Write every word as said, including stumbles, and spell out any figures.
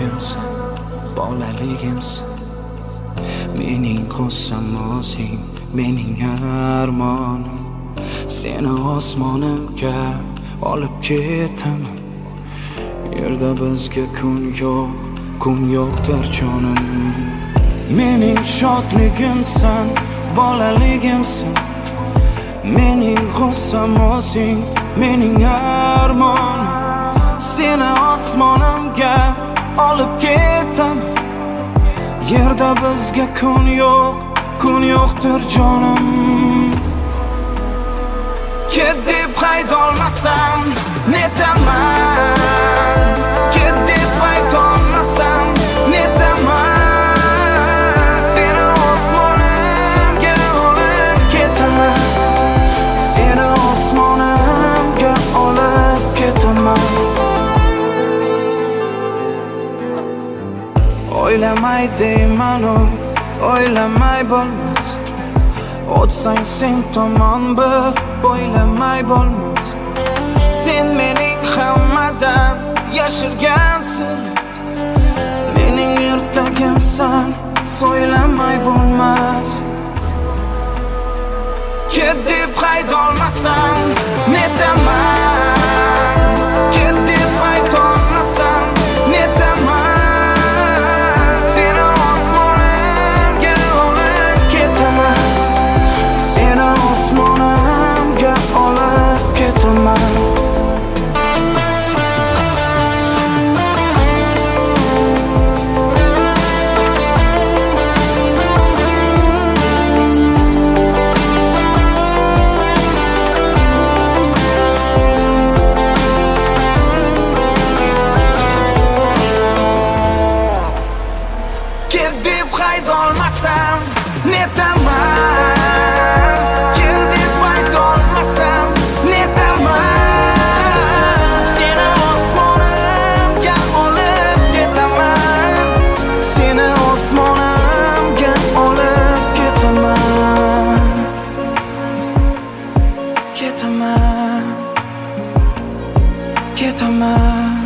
yoshligimsan, bolaligimsan. Mening g'o'zamozing, mening armonim. Seni osmonimga olib ketaman. Yerda bizga kun yo'q, kun yo'qdir jonim. Mening shodligimsan, bolaligimsan. Mening g'o'zamozing, mening armonim. Seni osmonimga olib ketaman. Yerda bizga kun yo'q, kun yo'qdir jonim. Ket deb haydolmasam, netaman. Ket deb haydolmasam, netaman. Seni osmonimga olib ketaman. Seni osmonimga olib ketaman. O'ylamay deyman-u, o'ylamay bo'lmas. O'tsang sen tomon bir, o'ylamay bo'lmas. Sen mening hammadan yashirgansan. Mening yurtagimsan, so'ylamay bo'lmas. Ket deb haydolmasam, netaman. Ket deb haydolmasam, netaman. Ket deb haydolmasam, netaman. Ket deb haydolmasam, netaman. Seni osmonimga olib ketaman. Seni osmonimga olib ketaman. Ketaman, ketaman.